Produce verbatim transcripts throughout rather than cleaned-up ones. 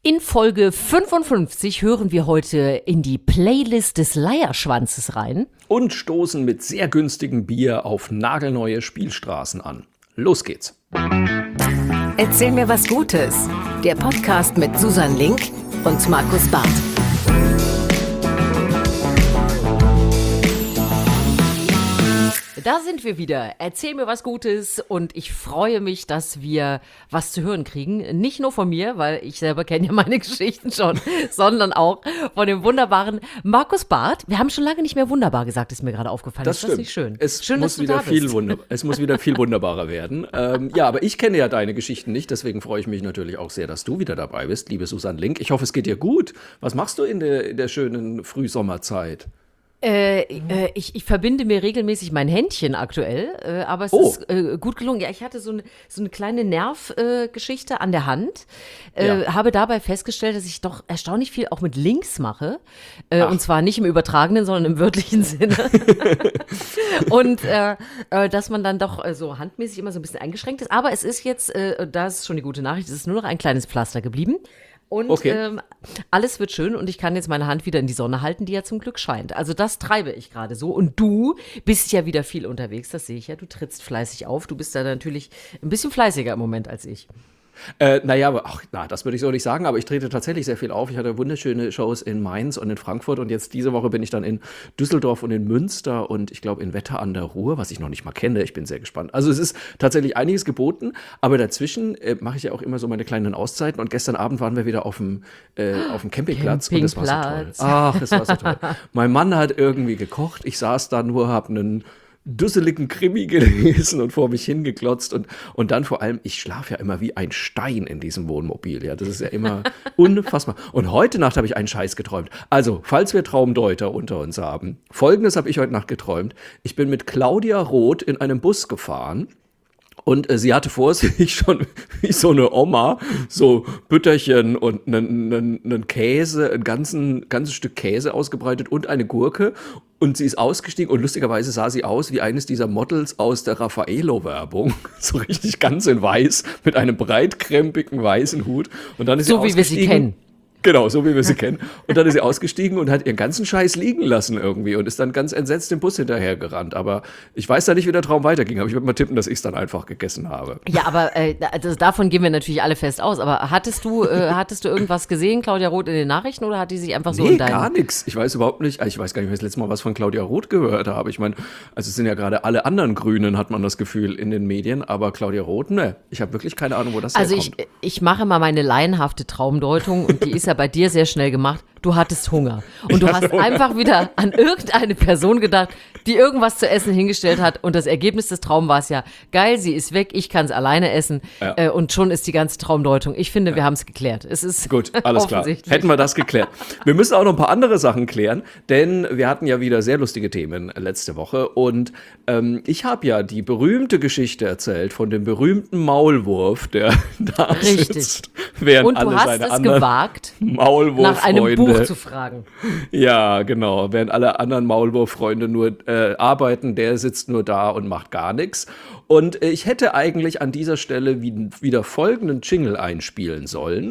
In Folge fünfundfünfzig hören wir heute in die Playlist des Leierschwanzes rein. Und stoßen mit sehr günstigem Bier auf nagelneue Spielstraßen an. Los geht's. Erzähl mir was Gutes. Der Podcast mit Susan Link und Markus Barth. Da sind wir wieder. Erzähl mir was Gutes und ich freue mich, dass wir was zu hören kriegen. Nicht nur von mir, weil ich selber kenne ja meine Geschichten schon, sondern auch von dem wunderbaren Markus Barth. Wir haben schon lange nicht mehr wunderbar gesagt, ist mir gerade aufgefallen. Das ist stimmt. Das nicht schön? Es schön, muss dass du wieder da viel bist. Wunder- es muss wieder viel wunderbarer werden. Ähm, ja, aber ich kenne ja deine Geschichten nicht, deswegen freue ich mich natürlich auch sehr, dass du wieder dabei bist, liebe Susan Link. Ich hoffe, es geht dir gut. Was machst du in der, in der schönen Frühsommerzeit? Äh, äh, ich, ich verbinde mir regelmäßig mein Händchen aktuell, äh, aber es Oh. ist äh, gut gelungen. Ja, ich hatte so eine, so eine kleine Nervgeschichte äh, an der Hand, äh, Ja. habe dabei festgestellt, dass ich doch erstaunlich viel auch mit links mache, äh, Ach. und zwar nicht im übertragenen, sondern im wörtlichen Sinne. Und äh, äh, dass man dann doch äh, so handmäßig immer so ein bisschen eingeschränkt ist, aber es ist jetzt, äh, das ist schon die gute Nachricht, es ist nur noch ein kleines Pflaster geblieben. Und Okay. ähm, alles wird schön und ich kann jetzt meine Hand wieder in die Sonne halten, die ja zum Glück scheint. Also das treibe ich gerade so. Und du bist ja wieder viel unterwegs, das sehe ich ja. Du trittst fleißig auf. Du bist da natürlich ein bisschen fleißiger im Moment als ich. Äh, naja, aber ach, na, das würde ich so nicht sagen, aber ich trete tatsächlich sehr viel auf. Ich hatte wunderschöne Shows in Mainz und in Frankfurt und jetzt diese Woche bin ich dann in Düsseldorf und in Münster und ich glaube in Wetter an der Ruhr, was ich noch nicht mal kenne. Ich bin sehr gespannt. Also es ist tatsächlich einiges geboten, aber dazwischen äh, mache ich ja auch immer so meine kleinen Auszeiten und gestern Abend waren wir wieder auf dem, äh, auf dem Campingplatz, und das war so toll. Campingplatz. Ach, es war so toll. Mein Mann hat irgendwie gekocht, ich saß da nur, habe einen dusseligen Krimi gelesen und vor mich hingeklotzt und, und dann vor allem, ich schlafe ja immer wie ein Stein in diesem Wohnmobil, ja, das ist ja immer unfassbar. Und heute Nacht habe ich einen Scheiß geträumt. Also, falls wir Traumdeuter unter uns haben, Folgendes habe ich heute Nacht geträumt. Ich bin mit Claudia Roth in einem Bus gefahren. Und äh, sie hatte vor sich schon wie so eine Oma so Bütterchen und einen, einen, einen Käse, ein ganzen, ganzes Stück Käse ausgebreitet und eine Gurke. Und sie ist ausgestiegen und lustigerweise sah sie aus wie eines dieser Models aus der Raffaello-Werbung. So richtig ganz in weiß mit einem breitkrempigen weißen Hut. Und dann ist So sie wie wir sie ausgestiegen. kennen. Genau, so wie wir sie kennen. Und dann ist sie ausgestiegen und hat ihren ganzen Scheiß liegen lassen irgendwie und ist dann ganz entsetzt dem Bus hinterhergerannt. Aber ich weiß da nicht, wie der Traum weiterging. Aber ich würde mal tippen, dass ich es dann einfach gegessen habe. Ja, aber äh, also davon gehen wir natürlich alle fest aus. Aber hattest du, äh, hattest du irgendwas gesehen, Claudia Roth, in den Nachrichten oder hat die sich einfach so Nee, in deinen... gar nichts. Ich weiß überhaupt nicht, ich weiß gar nicht, ob ich das letzte Mal was von Claudia Roth gehört habe. Ich meine, also es sind ja gerade alle anderen Grünen, hat man das Gefühl, in den Medien. Aber Claudia Roth, ne, ich habe wirklich keine Ahnung, wo das Also ich, herkommt. ich mache mal meine laienhafte Traumdeutung und die ist ja bei dir sehr schnell gemacht. Du hattest Hunger. Und du Ich hatte hast Hunger. einfach wieder an irgendeine Person gedacht, die irgendwas zu essen hingestellt hat. Und das Ergebnis des Traums war es ja, geil, sie ist weg, ich kann es alleine essen. Ja. Äh, und schon ist die ganze Traumdeutung. Ich finde, wir haben es geklärt. Es ist Gut, alles klar. offensichtlich. Hätten wir das geklärt. Wir müssen auch noch ein paar andere Sachen klären, denn wir hatten ja wieder sehr lustige Themen letzte Woche. Und ähm, ich habe ja die berühmte Geschichte erzählt von dem berühmten Maulwurf, der da Richtig. sitzt, während Und alle du hast seine es anderen gewagt, Maulwurffreunde. nach einem Buch zu fragen. Ja, genau. Während alle anderen Maulwurffreunde nur äh, arbeiten, der sitzt nur da und macht gar nichts. Und äh, ich hätte eigentlich an dieser Stelle wie, wieder folgenden Jingle einspielen sollen.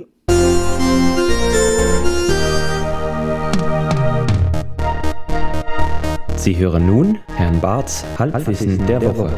Sie hören nun Herrn Barths Halbwissen der Woche.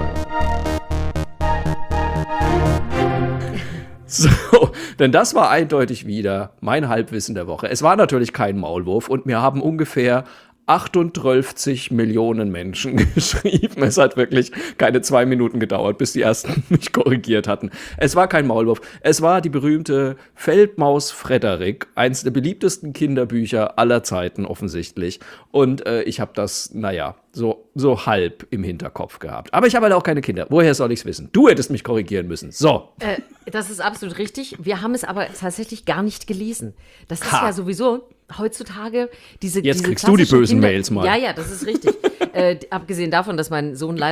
So, denn das war eindeutig wieder mein Halbwissen der Woche. Es war natürlich kein Maulwurf und mir haben ungefähr achtundzwanzig Millionen Menschen geschrieben. Es hat wirklich keine zwei Minuten gedauert, bis die ersten mich korrigiert hatten. Es war kein Maulwurf. Es war die berühmte Feldmaus Frederik, eins der beliebtesten Kinderbücher aller Zeiten offensichtlich. Und äh, ich habe das, naja, so, so halb im Hinterkopf gehabt. Aber ich habe halt auch keine Kinder. Woher soll ich es wissen? Du hättest mich korrigieren müssen. So. Äh, das ist absolut richtig. Wir haben es aber tatsächlich gar nicht gelesen. Das ist Ha. ja sowieso heutzutage diese Jetzt diese kriegst du die klassischen bösen Kinder- Mails mal. Ja, ja, das ist richtig. äh, abgesehen davon, dass mein Sohn leider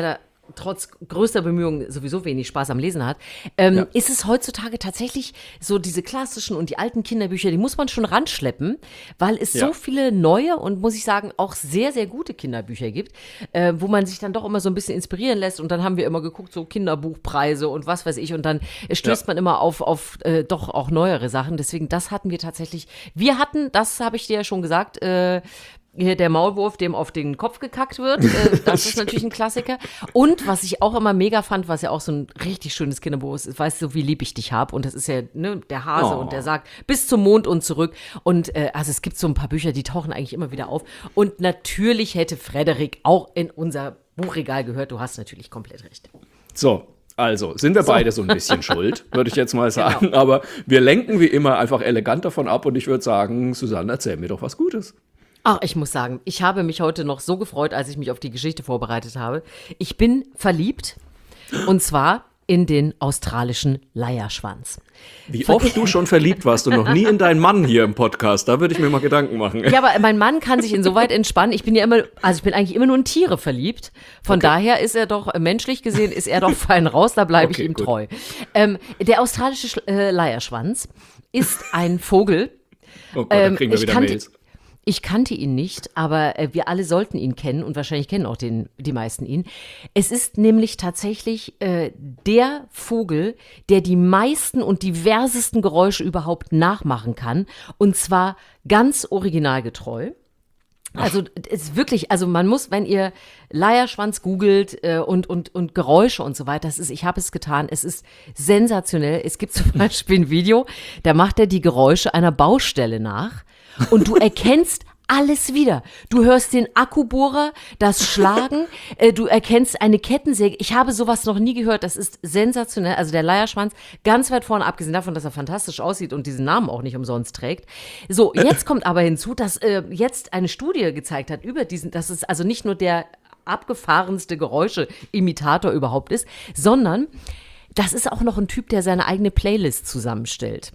trotz größter Bemühungen sowieso wenig Spaß am Lesen hat, ähm, ja. ist es heutzutage tatsächlich so, diese klassischen und die alten Kinderbücher, die muss man schon ranschleppen, weil es ja. so viele neue und, muss ich sagen, auch sehr, sehr gute Kinderbücher gibt, äh, wo man sich dann doch immer so ein bisschen inspirieren lässt und dann haben wir immer geguckt, so Kinderbuchpreise und was weiß ich und dann stößt ja. man immer auf, auf äh, doch auch neuere Sachen, deswegen das hatten wir tatsächlich, wir hatten, das habe ich dir ja schon gesagt, äh, Hier der Maulwurf, dem auf den Kopf gekackt wird, äh, das ist natürlich ein Klassiker. Und was ich auch immer mega fand, was ja auch so ein richtig schönes Kinderbuch ist, weißt du, wie lieb ich dich hab. Und das ist ja ne, der Hase oh. und der sagt, bis zum Mond und zurück. Und äh, also es gibt so ein paar Bücher, die tauchen eigentlich immer wieder auf. Und natürlich hätte Frederik auch in unser Buchregal gehört. Du hast natürlich komplett recht. So. Also, sind wir so. beide so ein bisschen schuld, würde ich jetzt mal sagen. Genau. Aber wir lenken wie immer einfach elegant davon ab. Und ich würde sagen, Susanne, erzähl mir doch was Gutes. Ach, ich muss sagen, ich habe mich heute noch so gefreut, als ich mich auf die Geschichte vorbereitet habe. Ich bin verliebt und zwar in den australischen Leierschwanz. Wie Ver- oft du schon verliebt warst und noch nie in deinen Mann hier im Podcast, da würde ich mir mal Gedanken machen. Ja, aber mein Mann kann sich insoweit entspannen. Ich bin ja immer, also ich bin eigentlich immer nur in Tiere verliebt. Von okay. daher ist er doch, menschlich gesehen, ist er doch fein raus, da bleibe okay, ich ihm gut. treu. Ähm, der australische Sch- äh, Leierschwanz ist ein Vogel. Oh Gott, da kriegen wir ähm, wieder kannte, Mails. Ich kannte ihn nicht, aber äh, wir alle sollten ihn kennen und wahrscheinlich kennen auch den, die meisten ihn. Es ist nämlich tatsächlich äh, der Vogel, der die meisten und diversesten Geräusche überhaupt nachmachen kann und zwar ganz originalgetreu. Also es ist wirklich, also man muss, wenn ihr Leierschwanz googelt äh, und, und, und Geräusche und so weiter, das ist, ich habe es getan, es ist sensationell. Es gibt zum Beispiel ein Video, da macht er die Geräusche einer Baustelle nach. Und du erkennst alles wieder. Du hörst den Akkubohrer, das Schlagen, äh, du erkennst eine Kettensäge. Ich habe sowas noch nie gehört, das ist sensationell. Also der Leierschwanz, ganz weit vorne, abgesehen davon, dass er fantastisch aussieht und diesen Namen auch nicht umsonst trägt. So, jetzt kommt aber hinzu, dass äh, jetzt eine Studie gezeigt hat über diesen, dass es also nicht nur der abgefahrenste Geräusche-Imitator überhaupt ist, sondern das ist auch noch ein Typ, der seine eigene Playlist zusammenstellt.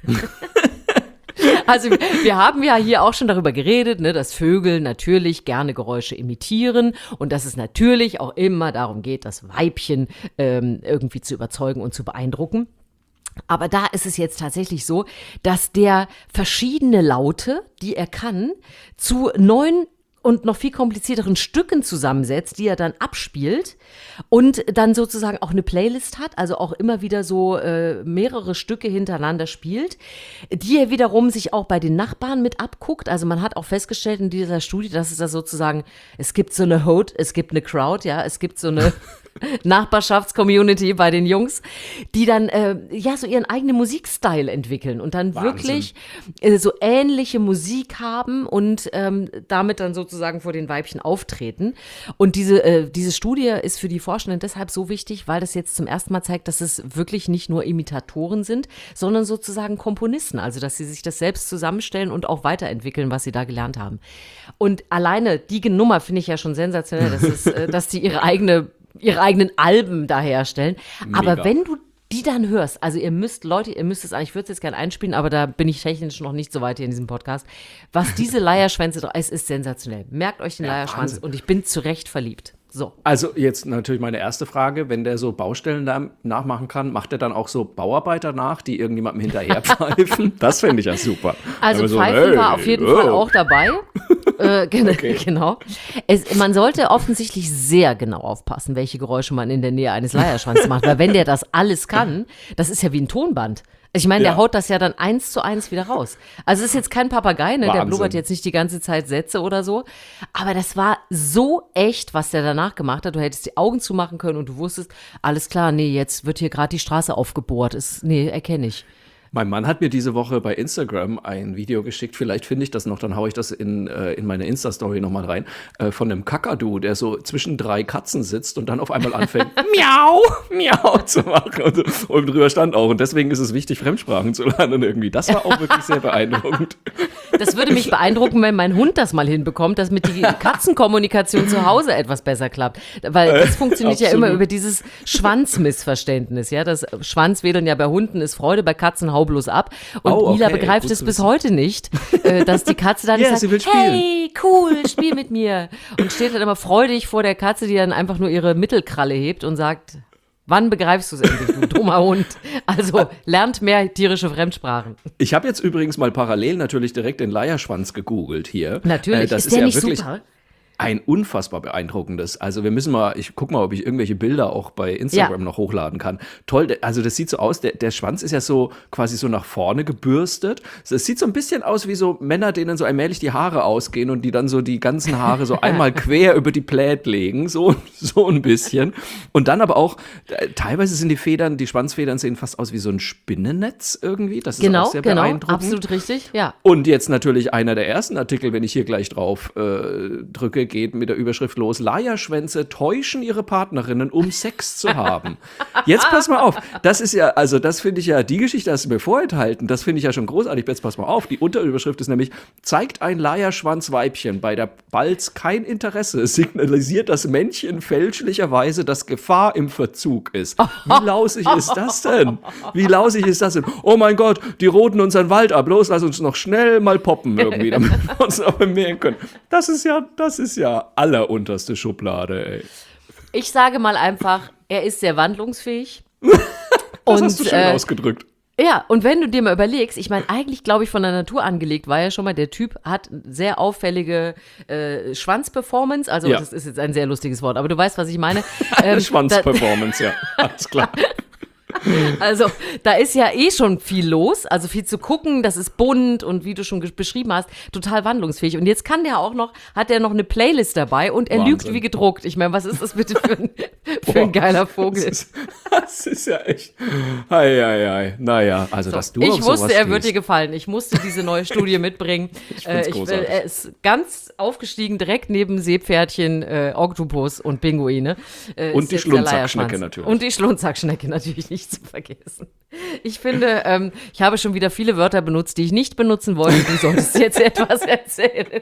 Also wir haben ja hier auch schon darüber geredet, ne, dass Vögel natürlich gerne Geräusche imitieren und dass es natürlich auch immer darum geht, das Weibchen ähm, irgendwie zu überzeugen und zu beeindrucken. Aber da ist es jetzt tatsächlich so, dass der verschiedene Laute, die er kann, zu neun und noch viel komplizierteren Stücken zusammensetzt, die er dann abspielt und dann sozusagen auch eine Playlist hat, also auch immer wieder so äh, mehrere Stücke hintereinander spielt, die er wiederum sich auch bei den Nachbarn mit abguckt. Also man hat auch festgestellt in dieser Studie, dass es da sozusagen, es gibt so eine Hote, es gibt eine Crowd, ja, es gibt so eine Nachbarschaftscommunity bei den Jungs, die dann äh, ja so ihren eigenen Musikstyle entwickeln und dann Wahnsinn. wirklich äh, so ähnliche Musik haben und ähm, damit dann sozusagen vor den Weibchen auftreten. Und diese, äh, diese Studie ist für die Forschenden deshalb so wichtig, weil das jetzt zum ersten Mal zeigt, dass es wirklich nicht nur Imitatoren sind, sondern sozusagen Komponisten, also dass sie sich das selbst zusammenstellen und auch weiterentwickeln, was sie da gelernt haben. Und alleine die Nummer finde ich ja schon sensationell, dass, es, äh, dass die ihre eigene ihre eigenen Alben da herstellen. Mega. Aber wenn du die dann hörst, also ihr müsst, Leute, ihr müsst es eigentlich, ich würde es jetzt gerne einspielen, aber da bin ich technisch noch nicht so weit hier in diesem Podcast. Was diese Leierschwänze, es ist sensationell. Merkt euch den ja, Leierschwanz Wahnsinn. Und ich bin zu Recht verliebt. So. Also jetzt natürlich meine erste Frage, wenn der so Baustellen da nachmachen kann, macht er dann auch so Bauarbeiter nach, die irgendjemandem hinterher pfeifen? Das fände ich ja super. Also so, Pfeifen hey, war auf jeden oh. Fall auch dabei. äh, gen- okay. Genau. Es, man sollte offensichtlich sehr genau aufpassen, welche Geräusche man in der Nähe eines Leierschwanzes macht, weil wenn der das alles kann, das ist ja wie ein Tonband. Ich meine, der ja. haut das ja dann eins zu eins wieder raus. Also es ist jetzt kein Papagei, ne? Der Wahnsinn. blubbert jetzt nicht die ganze Zeit Sätze oder so. Aber das war so echt, was der danach gemacht hat. Du hättest die Augen zumachen können und du wusstest, alles klar, nee, jetzt wird hier gerade die Straße aufgebohrt. Ist, nee, erkenne ich. Mein Mann hat mir diese Woche bei Instagram ein Video geschickt, vielleicht finde ich das noch, dann haue ich das in, äh, in meine Insta-Story nochmal rein, äh, von einem Kakadu, der so zwischen drei Katzen sitzt und dann auf einmal anfängt, miau, miau zu machen. Und, und drüber stand auch. Und deswegen ist es wichtig, Fremdsprachen zu lernen irgendwie. Das war auch wirklich sehr beeindruckend. Das würde mich beeindrucken, wenn mein Hund das mal hinbekommt, dass mit der Katzenkommunikation zu Hause etwas besser klappt. Weil das funktioniert äh, ja immer über dieses Schwanzmissverständnis. Ja? Das Schwanzwedeln ja bei Hunden ist Freude, bei Katzen hau bloß ab. Und Oh, Mila okay, begreift gut es zu bis wissen. heute nicht, äh, dass die Katze dann Ja, sagt, sie will spielen. hey, cool, spiel mit mir. Und steht dann immer freudig vor der Katze, die dann einfach nur ihre Mittelkralle hebt und sagt, wann begreifst du es endlich, du dummer Hund? Also lernt mehr tierische Fremdsprachen. Ich habe jetzt übrigens mal parallel natürlich direkt den Leierschwanz gegoogelt hier. Natürlich, Äh, das ist ist der ja nicht wirklich super? ein unfassbar beeindruckendes. Also wir müssen mal, ich guck mal, ob ich irgendwelche Bilder auch bei Instagram Ja. noch hochladen kann. Toll, der- also das sieht so aus, der, der Schwanz ist ja so quasi so nach vorne gebürstet. Es sieht so ein bisschen aus wie so Männer, denen so allmählich die Haare ausgehen und die dann so die ganzen Haare so einmal quer über die Plät legen, so, so ein bisschen. Und dann aber auch, äh, teilweise sind die Federn, die Schwanzfedern sehen fast aus wie so ein Spinnennetz irgendwie. Das ist Genau, auch sehr genau, beeindruckend. absolut richtig, ja. Und jetzt natürlich einer der ersten Artikel, wenn ich hier gleich drauf äh, drücke, geht mit der Überschrift los: Leierschwänze täuschen ihre Partnerinnen, um Sex zu haben. Jetzt pass mal auf, das ist ja, also das finde ich ja, die Geschichte hast du mir vorenthalten, das finde ich ja schon großartig. Jetzt pass mal auf, die Unterüberschrift ist nämlich: Zeigt ein Leierschwanzweibchen bei der Balz kein Interesse, signalisiert das Männchen fälschlicherweise, dass Gefahr im Verzug ist. Wie lausig ist das denn? Wie lausig ist das denn? Oh mein Gott, die roten unseren Wald ab, los, lass uns noch schnell mal poppen irgendwie, damit wir uns noch bemerken können. Das ist ja, das ist ja allerunterste Schublade, ey. Ich sage mal einfach, er ist sehr wandlungsfähig. Das Und, hast du schön äh, ausgedrückt. Ja, und wenn du dir mal überlegst, ich meine, eigentlich glaube ich von der Natur angelegt war ja schon mal, der Typ hat sehr auffällige äh, Schwanzperformance, also Ja. das ist jetzt ein sehr lustiges Wort, aber du weißt, was ich meine. Ähm, Schwanzperformance, ja, alles klar. Also, da ist ja eh schon viel los, also viel zu gucken, das ist bunt und wie du schon ge- beschrieben hast, total wandlungsfähig. Und jetzt kann der auch noch, hat der noch eine Playlist dabei und er Wahnsinn. lügt wie gedruckt. Ich meine, was ist das bitte für ein, für ein geiler Vogel? Das ist, das ist ja echt. Ei, ei, ei. Naja, also dass du Ich auf sowas wusste, er wird dir stehst. gefallen. Ich musste diese neue Studie mitbringen. Ich äh, find's ich will, großartig. er ist ganz aufgestiegen, direkt neben Seepferdchen, äh, Oktopus und Pinguine. Äh, Und ist die jetzt der Schlundsackschnecke Leierschwanz. natürlich. Und die Schlundsackschnecke natürlich nicht zu vergessen. Ich finde, ähm, ich habe schon wieder viele Wörter benutzt, die ich nicht benutzen wollte. Du solltest jetzt etwas erzählen.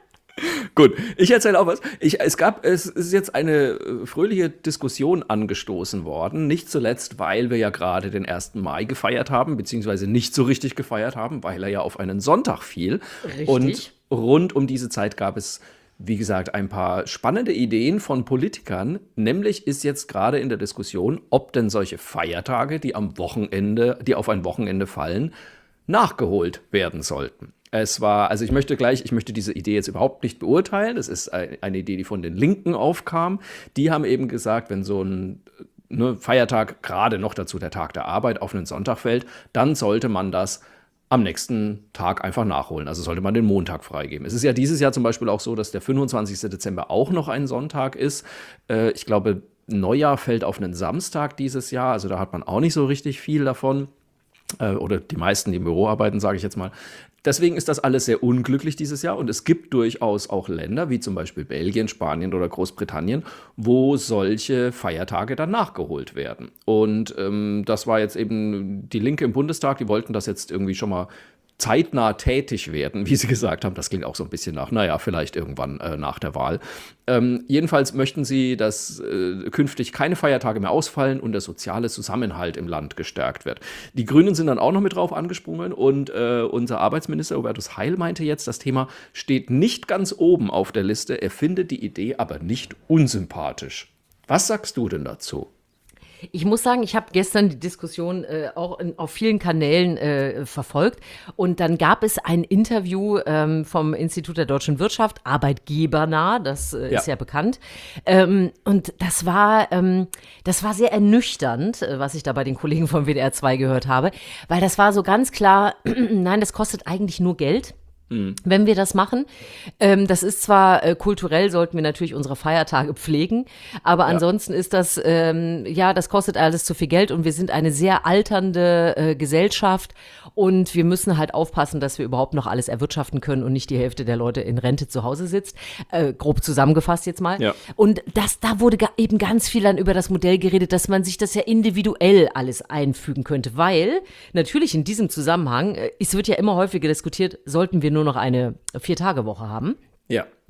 Gut, ich erzähle auch was. Ich, es gab, es ist jetzt eine äh, fröhliche Diskussion angestoßen worden. Nicht zuletzt, weil wir ja gerade den ersten Mai gefeiert haben, beziehungsweise nicht so richtig gefeiert haben, weil er ja auf einen Sonntag fiel. Richtig. Und rund um diese Zeit gab es, wie gesagt, ein paar spannende Ideen von Politikern. Nämlich ist jetzt gerade in der Diskussion, ob denn solche Feiertage, die am Wochenende, die auf ein Wochenende fallen, nachgeholt werden sollten. Es war, also ich möchte gleich, ich möchte diese Idee jetzt überhaupt nicht beurteilen. Das ist eine Idee, die von den Linken aufkam. Die haben eben gesagt, wenn so ein ne, Feiertag, gerade noch dazu der Tag der Arbeit, auf einen Sonntag fällt, dann sollte man das am nächsten Tag einfach nachholen. Also sollte man den Montag freigeben. Es ist ja dieses Jahr zum Beispiel auch so, dass der fünfundzwanzigsten Dezember auch noch ein Sonntag ist. Äh, ich glaube, Neujahr fällt auf einen Samstag dieses Jahr. Also da hat man auch nicht so richtig viel davon. Äh, oder die meisten, die im Büro arbeiten, sage ich jetzt mal. Deswegen ist das alles sehr unglücklich dieses Jahr. Und es gibt durchaus auch Länder, wie zum Beispiel Belgien, Spanien oder Großbritannien, wo solche Feiertage dann nachgeholt werden. Und ähm, das war jetzt eben die Linke im Bundestag, die wollten das jetzt irgendwie schon mal zeitnah tätig werden, wie sie gesagt haben. Das klingt auch so ein bisschen nach, naja, vielleicht irgendwann äh, nach der Wahl. Ähm, jedenfalls möchten sie, dass äh, künftig keine Feiertage mehr ausfallen und der soziale Zusammenhalt im Land gestärkt wird. Die Grünen sind dann auch noch mit drauf angesprungen und äh, unser Arbeitsminister Hubertus Heil meinte jetzt, das Thema steht nicht ganz oben auf der Liste. Er findet die Idee aber nicht unsympathisch. Was sagst du denn dazu? Ich muss sagen, ich habe gestern die Diskussion äh, auch in, auf vielen Kanälen äh, verfolgt und dann gab es ein Interview ähm, vom Institut der deutschen Wirtschaft, arbeitgebernah, das äh, Ja. ist ja bekannt. Ähm, und das war, ähm, das war sehr ernüchternd, äh, was ich da bei den Kollegen vom W D R zwei gehört habe, weil das war so ganz klar, nein, das kostet eigentlich nur Geld. Wenn wir das machen. Ähm, das ist zwar äh, kulturell, sollten wir natürlich unsere Feiertage pflegen, aber Ja. ansonsten ist das, ähm, ja, das kostet alles zu viel Geld und wir sind eine sehr alternde äh, Gesellschaft und wir müssen halt aufpassen, dass wir überhaupt noch alles erwirtschaften können und nicht die Hälfte der Leute in Rente zu Hause sitzt. Äh, grob zusammengefasst jetzt mal. Ja. Und das, da wurde ga- eben ganz viel dann über das Modell geredet, dass man sich das ja individuell alles einfügen könnte, weil natürlich in diesem Zusammenhang, äh, es wird ja immer häufiger diskutiert, sollten wir nur noch eine Vier-Tage-Woche haben. Ja.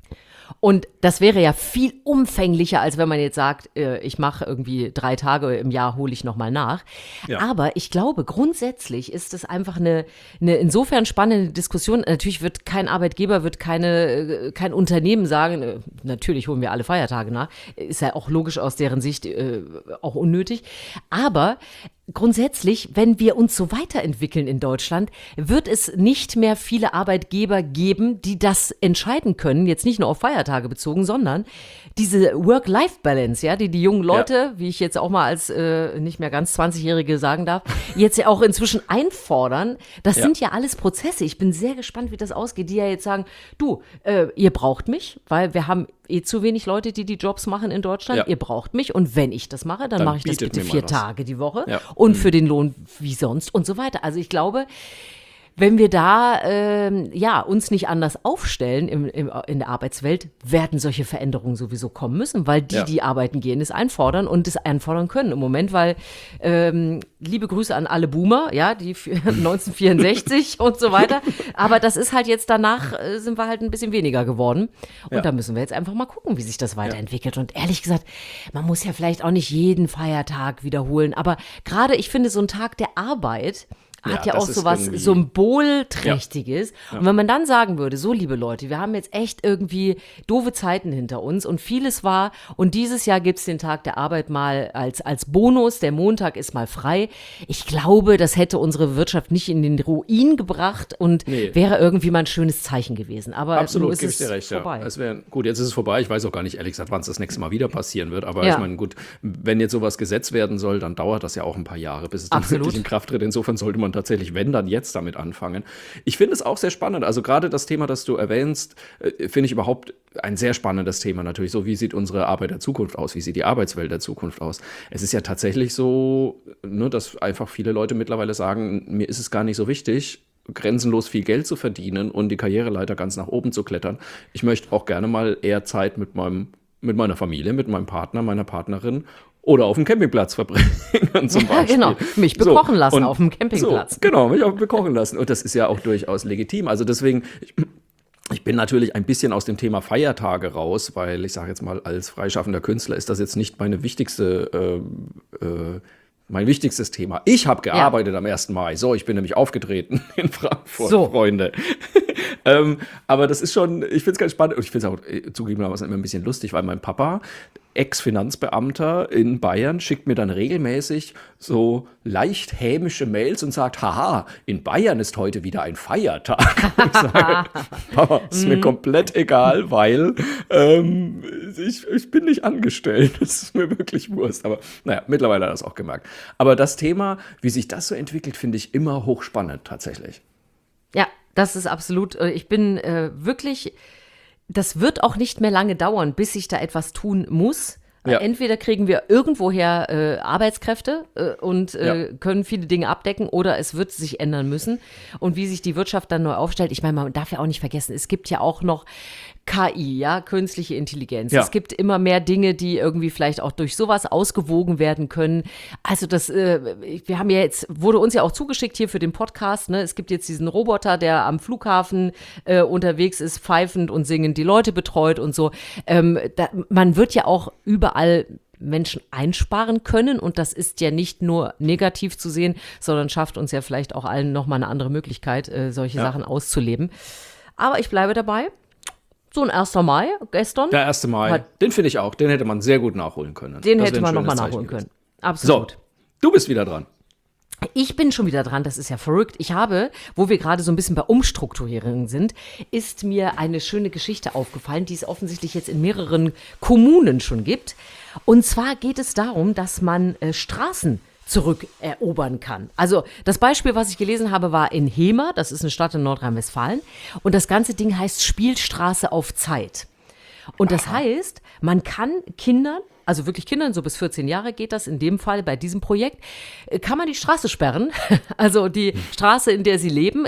Und das wäre ja viel umfänglicher, als wenn man jetzt sagt, äh, ich mache irgendwie drei Tage im Jahr, hole ich nochmal nach. Ja. Aber ich glaube, grundsätzlich ist es einfach eine, eine insofern spannende Diskussion. Natürlich wird kein Arbeitgeber, wird keine, kein Unternehmen sagen, äh, natürlich holen wir alle Feiertage nach. Ist ja auch logisch aus deren Sicht äh, auch unnötig. Aber grundsätzlich, wenn wir uns so weiterentwickeln in Deutschland, wird es nicht mehr viele Arbeitgeber geben, die das entscheiden können, jetzt nicht nur auf Feiertage bezogen, sondern diese Work-Life-Balance, ja, die die jungen Leute, ja. wie ich jetzt auch mal als äh, nicht mehr ganz zwanzigjährige sagen darf, jetzt ja auch inzwischen einfordern, das ja. sind ja alles Prozesse. Ich bin sehr gespannt, wie das ausgeht, die ja jetzt sagen, du, äh, ihr braucht mich, weil wir haben eh zu wenig Leute, die die Jobs machen in Deutschland. Ja. Ihr braucht mich und wenn ich das mache, dann, dann mache ich das bitte vier Tage die Woche ja. und mhm. für den Lohn wie sonst und so weiter. Also ich glaube, wenn wir da ähm, ja, uns nicht anders aufstellen im, im, in der Arbeitswelt, werden solche Veränderungen sowieso kommen müssen, weil die, ja. die arbeiten gehen, es einfordern und es einfordern können im Moment, weil ähm, liebe Grüße an alle Boomer, ja, die neunzehnhundertvierundsechzig und so weiter, aber das ist halt jetzt danach, äh, sind wir halt ein bisschen weniger geworden und ja. da müssen wir jetzt einfach mal gucken, wie sich das weiterentwickelt ja. und ehrlich gesagt, man muss ja vielleicht auch nicht jeden Feiertag wiederholen, aber gerade ich finde so ein Tag der Arbeit hat ja, ja auch so was Symbolträchtiges. Ja. Und wenn man dann sagen würde, so liebe Leute, wir haben jetzt echt irgendwie doofe Zeiten hinter uns und vieles war und dieses Jahr gibt es den Tag der Arbeit mal als, als Bonus, der Montag ist mal frei. Ich glaube, das hätte unsere Wirtschaft nicht in den Ruin gebracht und nee. wäre irgendwie mal ein schönes Zeichen gewesen. Aber absolut, ist gebe ich dir recht. Vorbei. Ja. Es wär, gut, jetzt ist es vorbei. Ich weiß auch gar nicht, ehrlich gesagt, wann es das nächste Mal wieder passieren wird. Aber ja. ich meine, gut, wenn jetzt sowas gesetzt werden soll, dann dauert das ja auch ein paar Jahre, bis es dann absolut. wirklich in Kraft tritt. Insofern sollte man tatsächlich, wenn dann jetzt damit anfangen. Ich finde es auch sehr spannend. Also gerade das Thema, das du erwähnst, äh, finde ich überhaupt ein sehr spannendes Thema natürlich. So, wie sieht unsere Arbeit der Zukunft aus? Wie sieht die Arbeitswelt der Zukunft aus? Es ist ja tatsächlich so, ne, dass einfach viele Leute mittlerweile sagen, mir ist es gar nicht so wichtig, grenzenlos viel Geld zu verdienen und die Karriereleiter ganz nach oben zu klettern. Ich möchte auch gerne mal eher Zeit mit meinem, mit meiner Familie, mit meinem Partner, meiner Partnerin oder auf dem Campingplatz verbringen zum Beispiel. Ja, genau, mich bekochen so, lassen und auf dem Campingplatz. So, genau, mich auch bekochen lassen. Und das ist ja auch durchaus legitim. Also deswegen, ich, ich bin natürlich ein bisschen aus dem Thema Feiertage raus, weil ich sage jetzt mal, als freischaffender Künstler ist das jetzt nicht meine wichtigste äh, äh, mein wichtigstes Thema. Ich habe gearbeitet ja. am ersten Mai. So, ich bin nämlich aufgetreten in Frankfurt, so. Freunde. ähm, aber das ist schon, ich finde es ganz spannend und ich finde es auch äh, zugegebenermaßen immer ein bisschen lustig, weil mein Papa, Ex-Finanzbeamter in Bayern, schickt mir dann regelmäßig so leicht hämische Mails und sagt, haha, in Bayern ist heute wieder ein Feiertag. Ich sage, Papa, ist mir komplett egal, weil ähm, ich, ich bin nicht angestellt. Das ist mir wirklich Wurst. Aber naja, mittlerweile hat er das auch gemerkt. Aber das Thema, wie sich das so entwickelt, finde ich immer hochspannend tatsächlich. Ja, das ist absolut, ich bin äh, wirklich, das wird auch nicht mehr lange dauern, bis ich da etwas tun muss. Ja. Entweder kriegen wir irgendwoher äh, Arbeitskräfte äh, und äh, ja. können viele Dinge abdecken oder es wird sich ändern müssen. Und wie sich die Wirtschaft dann neu aufstellt, ich meine, man darf ja auch nicht vergessen, es gibt ja auch noch K I, ja, künstliche Intelligenz. Ja. Es gibt immer mehr Dinge, die irgendwie vielleicht auch durch sowas ausgewogen werden können. Also das, äh, wir haben ja jetzt, wurde uns ja auch zugeschickt hier für den Podcast, ne? Es gibt jetzt diesen Roboter, der am Flughafen äh, unterwegs ist, pfeifend und singend die Leute betreut und so. Ähm, da, man wird ja auch überall Menschen einsparen können und das ist ja nicht nur negativ zu sehen, sondern schafft uns ja vielleicht auch allen nochmal eine andere Möglichkeit, äh, solche ja. Sachen auszuleben. Aber ich bleibe dabei. So ein erster Mai gestern. Der erste Mai, hat, den finde ich auch, den hätte man sehr gut nachholen können. Den das hätte man nochmal nachholen können. Absolut. So, du bist wieder dran. Ich bin schon wieder dran, das ist ja verrückt. Ich habe, wo wir gerade so ein bisschen bei Umstrukturierungen sind, ist mir eine schöne Geschichte aufgefallen, die es offensichtlich jetzt in mehreren Kommunen schon gibt. Und zwar geht es darum, dass man äh, Straßen zurückerobern kann. Also das Beispiel, was ich gelesen habe, war in Hemer, das ist eine Stadt in Nordrhein-Westfalen. Und das ganze Ding heißt Spielstraße auf Zeit. Und das Aha. heißt, man kann Kindern, also wirklich Kindern, so bis vierzehn Jahre geht das in dem Fall bei diesem Projekt, kann man die Straße sperren. Also die Straße, in der sie leben, ist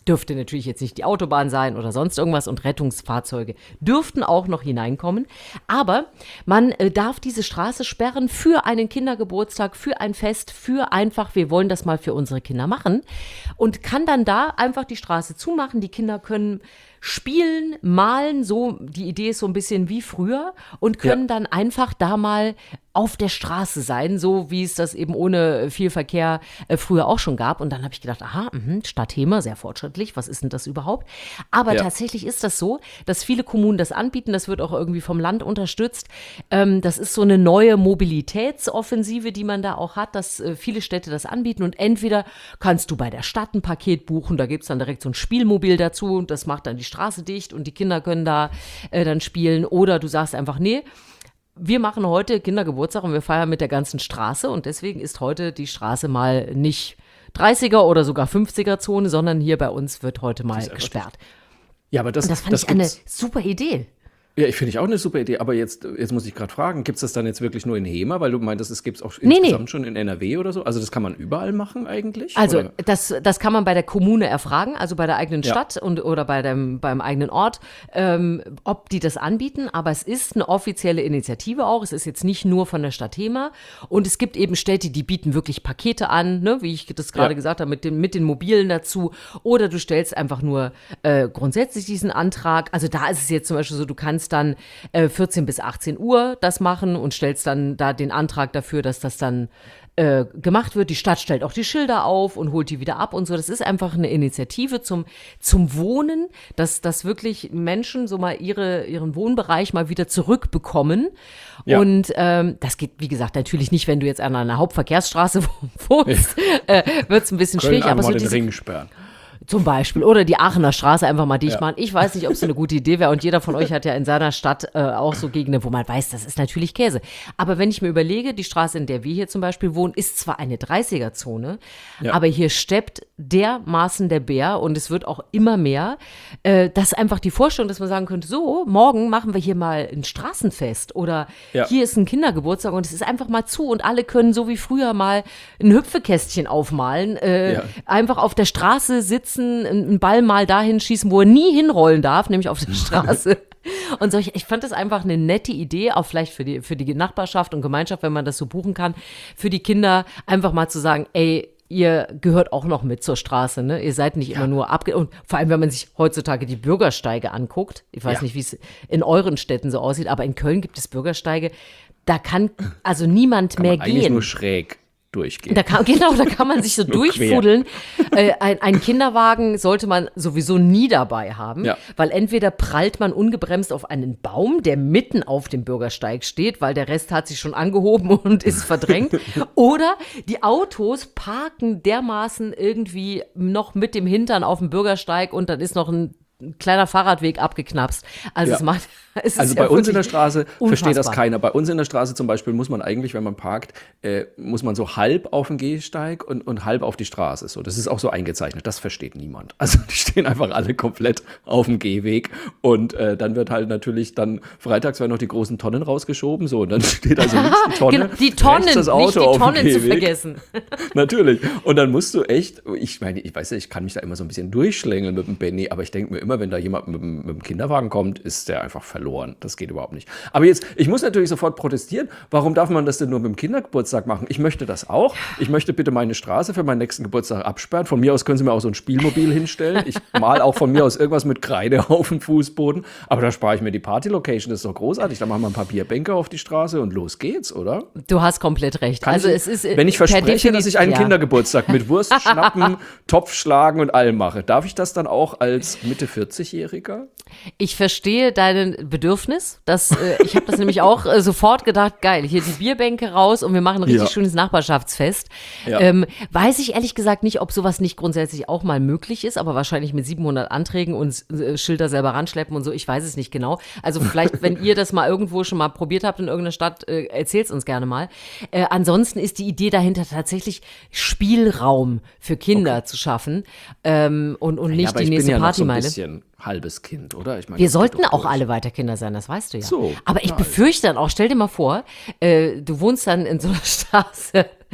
dürfte natürlich jetzt nicht die Autobahn sein oder sonst irgendwas und Rettungsfahrzeuge dürften auch noch hineinkommen. Aber man äh, darf diese Straße sperren für einen Kindergeburtstag, für ein Fest, für einfach, wir wollen das mal für unsere Kinder machen und kann dann da einfach die Straße zumachen. Die Kinder können spielen, malen, so, die Idee ist so ein bisschen wie früher und können ja. dann einfach da mal auf der Straße sein, so wie es das eben ohne viel Verkehr äh, früher auch schon gab. Und dann habe ich gedacht, aha, mh, Stadthema, sehr fortschrittlich, was ist denn das überhaupt? Aber ja. tatsächlich ist das so, dass viele Kommunen das anbieten, das wird auch irgendwie vom Land unterstützt. Ähm, das ist so eine neue Mobilitätsoffensive, die man da auch hat, dass äh, viele Städte das anbieten. Und entweder kannst du bei der Stadt ein Paket buchen, da gibt es dann direkt so ein Spielmobil dazu und das macht dann die Straße dicht und die Kinder können da äh, dann spielen. Oder du sagst einfach, nee, wir machen heute Kindergeburtstag und wir feiern mit der ganzen Straße und deswegen ist heute die Straße mal nicht dreißiger oder sogar fünfziger Zone, sondern hier bei uns wird heute mal gesperrt. Ja, aber das, und das fand das ich eine super Idee. Ja, ich finde ich auch eine super Idee, aber jetzt, jetzt muss ich gerade fragen, gibt es das dann jetzt wirklich nur in Hema, weil du meintest, es gibt es auch nee, insgesamt nee. schon in N R W oder so? Also das kann man überall machen eigentlich? Also oder? das, das kann man bei der Kommune erfragen, also bei der eigenen Ja. Stadt und, oder bei dem, beim eigenen Ort, ähm, ob die das anbieten, aber es ist eine offizielle Initiative auch, es ist jetzt nicht nur von der Stadt Hema und es gibt eben Städte, die bieten wirklich Pakete an, ne, wie ich das gerade Ja. gesagt habe, mit, dem, mit den Mobilen dazu oder du stellst einfach nur äh, grundsätzlich diesen Antrag, also da ist es jetzt zum Beispiel so, du kannst dann äh, vierzehn bis achtzehn Uhr das machen und stellst dann da den Antrag dafür, dass das dann äh, gemacht wird. Die Stadt stellt auch die Schilder auf und holt die wieder ab und so. Das ist einfach eine Initiative zum, zum Wohnen, dass, dass wirklich Menschen so mal ihre, ihren Wohnbereich mal wieder zurückbekommen. Ja. Und ähm, das geht, wie gesagt, natürlich nicht, wenn du jetzt an einer Hauptverkehrsstraße wohnst, äh, wird es ein bisschen Köln schwierig. Aber einfach so den diese, Ring sperren. Zum Beispiel. Oder die Aachener Straße einfach mal dicht Ja. machen. Ich weiß nicht, ob es eine gute Idee wäre. Und jeder von euch hat ja in seiner Stadt äh, auch so Gegenden, wo man weiß, das ist natürlich Käse. Aber wenn ich mir überlege, die Straße, in der wir hier zum Beispiel wohnen, ist zwar eine dreißiger-Zone, Ja. aber hier steppt dermaßen der Bär und es wird auch immer mehr. Äh, das ist einfach die Vorstellung, dass man sagen könnte, so, morgen machen wir hier mal ein Straßenfest oder Ja. hier ist ein Kindergeburtstag und es ist einfach mal zu und alle können so wie früher mal ein Hüpfekästchen aufmalen, äh, Ja. einfach auf der Straße sitzen, einen Ball mal dahin schießen, wo er nie hinrollen darf, nämlich auf der Straße. Und so, ich, ich fand das einfach eine nette Idee, auch vielleicht für die, für die Nachbarschaft und Gemeinschaft, wenn man das so buchen kann, für die Kinder einfach mal zu sagen, ey, ihr gehört auch noch mit zur Straße, ne? Ihr seid nicht immer nur abge... Und vor allem, wenn man sich heutzutage die Bürgersteige anguckt, ich weiß Ja. nicht, wie es in euren Städten so aussieht, aber in Köln gibt es Bürgersteige, da kann also niemand Kann mehr man eigentlich gehen. nur schräg durchgehen. Da kann, genau, da kann man sich so Nur durchfuddeln. Äh, ein, ein Kinderwagen sollte man sowieso nie dabei haben, Ja. weil entweder prallt man ungebremst auf einen Baum, der mitten auf dem Bürgersteig steht, weil der Rest hat sich schon angehoben und ist verdrängt, oder die Autos parken dermaßen irgendwie noch mit dem Hintern auf dem Bürgersteig und dann ist noch ein ein kleiner Fahrradweg abgeknapst. Also Ja. es macht es ist Also ja bei uns in der wirklich Straße versteht das unfassbar. keiner. Bei uns in der Straße zum Beispiel muss man eigentlich, wenn man parkt, äh, muss man so halb auf den Gehsteig und, und halb auf die Straße. So, das ist auch so eingezeichnet. Das versteht niemand. Also die stehen einfach alle komplett auf dem Gehweg und äh, dann wird halt natürlich dann freitags werden noch die großen Tonnen rausgeschoben. So, und dann steht also links die Tonne, Genau, die Tonnen, rechts das Auto nicht die auf dem Tonnen zu Gehweg. vergessen. Natürlich. Und dann musst du echt, ich meine, ich weiß ja, ich kann mich da immer so ein bisschen durchschlängeln mit dem Benny, aber ich denke mir immer, wenn da jemand mit, dem- mit dem Kinderwagen kommt, ist der einfach verloren. Das geht überhaupt nicht. Aber jetzt, ich muss natürlich sofort protestieren. Warum darf man das denn nur mit dem Kindergeburtstag machen? Ich möchte das auch. Ich möchte bitte meine Straße für meinen nächsten Geburtstag absperren. Von mir aus können Sie mir auch so ein Spielmobil hinstellen. Ich mal auch von mir aus irgendwas mit Kreide auf dem Fußboden. Aber da spare ich mir die Party-Location. Das ist doch großartig. Da machen wir ein paar Bierbänke auf die Straße und los geht's, oder? Du hast komplett recht. Kann also ich, es ist äh, wenn ich per verspreche, dass ich einen Definition- ja. Kindergeburtstag mit Wurst schnappen, Topf schlagen und allem mache, darf ich das dann auch als Mitte vierzig-Jähriger? Ich verstehe dein Bedürfnis. Das, äh, ich habe das nämlich auch äh, sofort gedacht, geil, hier die Bierbänke raus und wir machen ein richtig Ja. schönes Nachbarschaftsfest. Ja. Ähm, weiß ich ehrlich gesagt nicht, ob sowas nicht grundsätzlich auch mal möglich ist, aber wahrscheinlich mit siebenhundert Anträgen und äh, Schilder selber ranschleppen und so, ich weiß es nicht genau. Also vielleicht, wenn ihr das mal irgendwo schon mal probiert habt in irgendeiner Stadt, äh, erzählt es uns gerne mal. Äh, ansonsten ist die Idee dahinter tatsächlich Spielraum für Kinder zu schaffen ähm, und, und nicht ja, aber die ich nächste bin ja noch so ein Partymeile. bisschen halbes Kind, oder? Ich meine, Wir das geht sollten doch auch durch. alle weiter Kinder sein, das weißt du ja. So, Aber ich na also. befürchte dann auch, stell dir mal vor, äh, du wohnst dann in so einer Straße,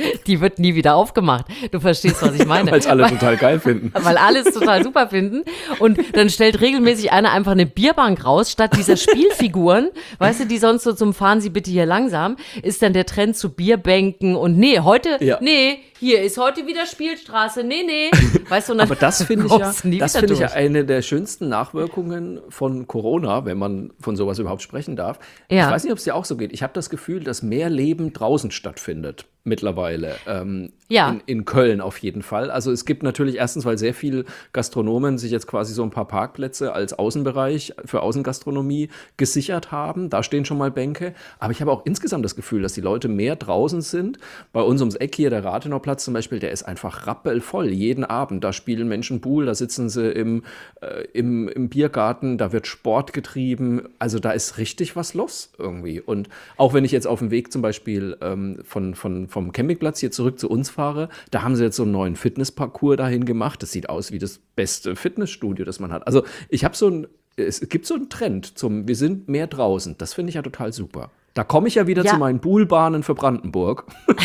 Die wird nie wieder aufgemacht. Du verstehst, was ich meine. Weil es alle total geil finden. Weil alles total super finden. Und dann stellt regelmäßig einer einfach eine Bierbank raus, statt dieser Spielfiguren, weißt du, die sonst so zum Fahren Sie bitte hier langsam, ist dann der Trend zu Bierbänken und nee, heute, Ja. nee, hier ist heute wieder Spielstraße, nee, nee. Weißt du, und dann Aber das finde ich ja, kommst du nie das wieder finde ich ja durch. eine der schönsten Nachwirkungen von Corona, wenn man von sowas überhaupt sprechen darf. Ja. Ich weiß nicht, ob es dir auch so geht. Ich habe das Gefühl, dass mehr Leben draußen stattfindet mittlerweile. Ähm, Ja. in, in Köln auf jeden Fall. Also es gibt natürlich erstens, weil sehr viele Gastronomen sich jetzt quasi so ein paar Parkplätze als Außenbereich für Außengastronomie gesichert haben. Da stehen schon mal Bänke. Aber ich habe auch insgesamt das Gefühl, dass die Leute mehr draußen sind. Bei uns ums Eck hier, der Rathenau-Platz zum Beispiel, der ist einfach rappelvoll. Jeden Abend. Da spielen Menschen Pool, da sitzen sie im, äh, im, im Biergarten, da wird Sport getrieben. Also da ist richtig was los irgendwie. Und auch wenn ich jetzt auf dem Weg zum Beispiel ähm, von, von, vom Campingplatz hier zurück zu uns fahre, da haben sie jetzt so einen neuen Fitnessparcours dahin gemacht. Das sieht aus wie das beste Fitnessstudio, das man hat. Also ich habe so ein, es gibt so einen Trend zum, wir sind mehr draußen. Das finde ich ja total super. Da komme ich ja wieder Ja. zu meinen Poolbahnen für Brandenburg.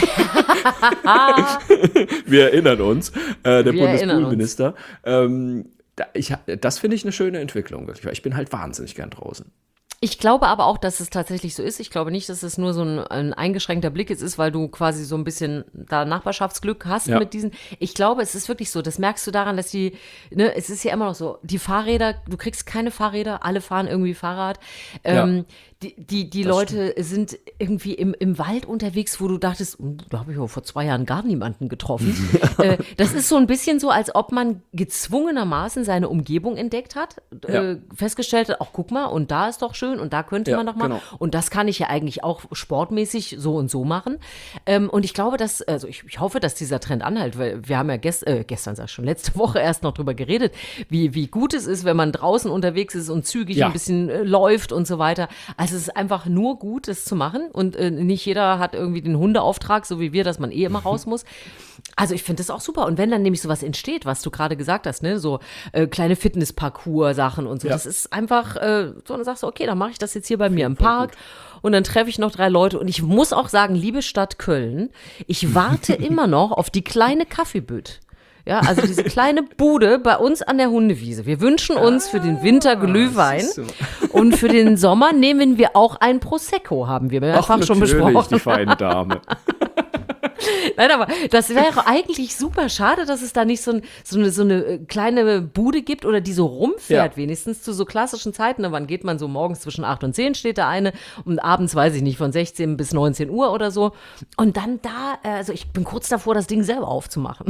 Wir erinnern uns, äh, der Wir erinnern Bundespoolminister. Ähm, da, ich, das finde ich eine schöne Entwicklung, wirklich, weil ich bin halt wahnsinnig gern draußen. Ich glaube aber auch, dass es tatsächlich so ist. Ich glaube nicht, dass es nur so ein, ein eingeschränkter Blick jetzt ist, weil du quasi so ein bisschen da Nachbarschaftsglück hast Ja. mit diesen. Ich glaube, es ist wirklich so. Das merkst du daran, dass die, ne, es ist ja immer noch so, die Fahrräder, du kriegst keine Fahrräder, alle fahren irgendwie Fahrrad. Ähm, die die, die Leute sind irgendwie im, im Wald unterwegs, wo du dachtest, "Hm, da habe ich aber vor zwei Jahren gar niemanden getroffen. äh, das ist so ein bisschen so, als ob man gezwungenermaßen seine Umgebung entdeckt hat, Ja. äh, festgestellt hat, ach guck mal, und da ist doch schön und da könnte Ja, man doch mal. genau. Und das kann ich ja eigentlich auch sportmäßig so und so machen. Ähm, und ich glaube, dass, also ich, ich hoffe, dass dieser Trend anhält, weil wir haben ja gest, äh, gestern, sag ich schon, letzte Woche erst noch drüber geredet, wie, wie gut es ist, wenn man draußen unterwegs ist und zügig Ja. ein bisschen äh, läuft und so weiter. Also es ist einfach nur gut, das zu machen. Und äh, nicht jeder hat irgendwie den Hundeauftrag, so wie wir, dass man eh immer raus muss. Also ich finde das auch super. Und wenn dann nämlich sowas entsteht, was du gerade gesagt hast, ne, so äh, kleine Fitnessparcours-Sachen und so, Ja. das ist einfach, äh, so, dann sagst du, okay, dann mache ich das jetzt hier bei mir im Park und dann treffe ich noch drei Leute. Und ich muss auch sagen, liebe Stadt Köln, ich warte immer noch auf die kleine Kaffeebütt. Ja, also diese kleine Bude bei uns an der Hundewiese. Wir wünschen uns für den Winter Glühwein siehst du. und für den Sommer nehmen wir auch ein Prosecco, haben wir mehrfach schon natürlich, besprochen. die feine Dame. Nein, aber das wäre eigentlich super schade, dass es da nicht so, ein, so, eine, so eine kleine Bude gibt oder die so rumfährt, Ja. wenigstens zu so klassischen Zeiten. Ne, wann geht man so morgens zwischen acht und zehn steht da eine und abends, weiß ich nicht, von sechzehn bis neunzehn Uhr oder so. Und dann da, äh, also ich bin kurz davor, das Ding selber aufzumachen.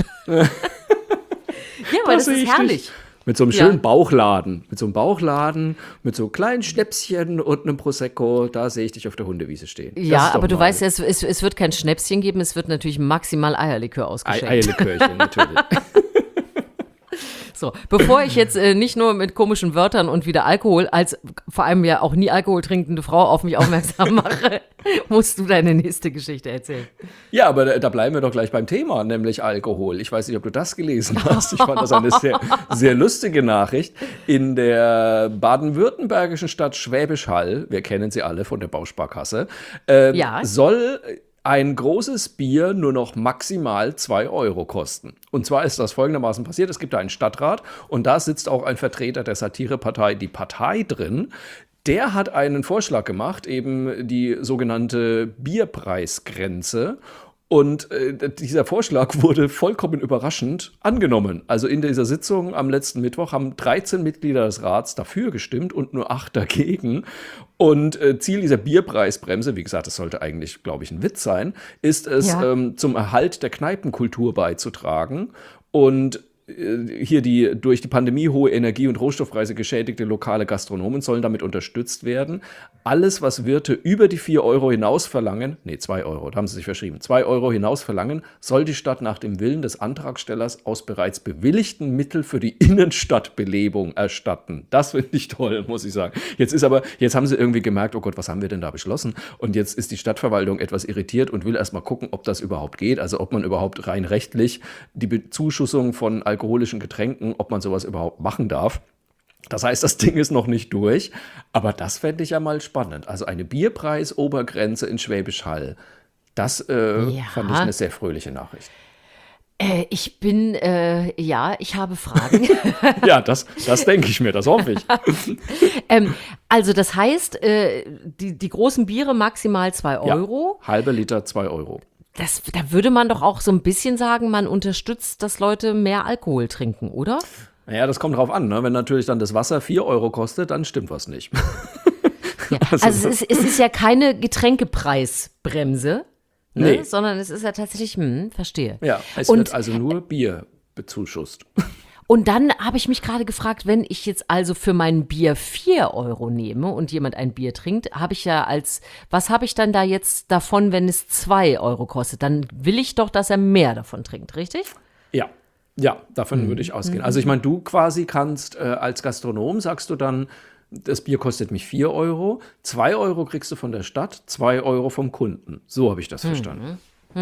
Ja, weil das sehe ist ich herrlich. dich. Mit so einem Ja. schönen Bauchladen. Mit so einem Bauchladen, mit so kleinen Schnäpschen und einem Prosecco. Da sehe ich dich auf der Hundewiese stehen. Das Ja, ist doch aber du mal weißt, es, es, es wird kein Schnäpschen geben, es wird natürlich maximal Eierlikör Ei- ausgeschenkt. Eierlikörchen, natürlich. So, bevor ich jetzt äh, nicht nur mit komischen Wörtern und wieder Alkohol, als vor allem ja auch nie Alkohol trinkende Frau auf mich aufmerksam mache, musst du deine nächste Geschichte erzählen. Ja, aber da, da bleiben wir doch gleich beim Thema, nämlich Alkohol. Ich weiß nicht, ob du das gelesen hast. Ich fand das eine sehr, sehr lustige Nachricht. In der baden-württembergischen Stadt Schwäbisch Hall, wir kennen sie alle von der Bausparkasse, äh, Ja. soll ein großes Bier nur noch maximal zwei Euro kosten. Und zwar ist das folgendermaßen passiert. Es gibt da einen Stadtrat und da sitzt auch ein Vertreter der Satirepartei Die Partei drin. Der hat einen Vorschlag gemacht, eben die sogenannte Bierpreisgrenze. Und äh, dieser Vorschlag wurde vollkommen überraschend angenommen. Also in dieser Sitzung am letzten Mittwoch haben dreizehn Mitglieder des Rats dafür gestimmt und nur acht dagegen. Und äh, Ziel dieser Bierpreisbremse, wie gesagt, das sollte eigentlich, glaube ich, ein Witz sein, ist es, Ja. ähm, zum Erhalt der Kneipenkultur beizutragen und hier die durch die Pandemie hohe Energie- und Rohstoffpreise geschädigte lokale Gastronomen sollen damit unterstützt werden. Alles, was Wirte über die vier Euro hinaus verlangen, nee, zwei Euro, da haben sie sich verschrieben, zwei Euro hinaus verlangen, soll die Stadt nach dem Willen des Antragstellers aus bereits bewilligten Mitteln für die Innenstadtbelebung erstatten. Das finde ich toll, muss ich sagen. Jetzt ist aber, jetzt haben sie irgendwie gemerkt, oh Gott, was haben wir denn da beschlossen? Und jetzt ist die Stadtverwaltung etwas irritiert und will erstmal gucken, ob das überhaupt geht, also ob man überhaupt rein rechtlich die Bezuschussung von alkoholischen Getränken, ob man sowas überhaupt machen darf. Das heißt, das Ding ist noch nicht durch, aber das fände ich ja mal spannend. Also eine Bierpreisobergrenze in Schwäbisch Hall. Das äh, Ja. fand ich eine sehr fröhliche Nachricht. Äh, ich bin, äh, ja, ich habe Fragen. Ja, das, das denke ich mir, das hoffe ich. ähm, also das heißt, äh, die, die großen Biere maximal zwei Euro. Ja, halbe Liter, zwei Euro. Das, da würde man doch auch so ein bisschen sagen, man unterstützt, dass Leute mehr Alkohol trinken, oder? Naja, das kommt drauf an, ne? Wenn natürlich dann das Wasser vier Euro kostet, dann stimmt was nicht. Ja. Also, es, ist, es ist ja keine Getränkepreisbremse, ne? Nee. Sondern es ist ja tatsächlich, hm, verstehe. Ja, es Und- wird also nur Bier bezuschusst. Und dann habe ich mich gerade gefragt, wenn ich jetzt also für mein Bier vier Euro nehme und jemand ein Bier trinkt, habe ich ja als, was habe ich dann da jetzt davon, wenn es zwei Euro kostet? Dann will ich doch, dass er mehr davon trinkt, richtig? Ja, ja, davon würde ich ausgehen. Also ich meine, du quasi kannst äh, als Gastronom, sagst du dann, das Bier kostet mich vier Euro, zwei Euro kriegst du von der Stadt, zwei Euro vom Kunden. So habe ich das verstanden.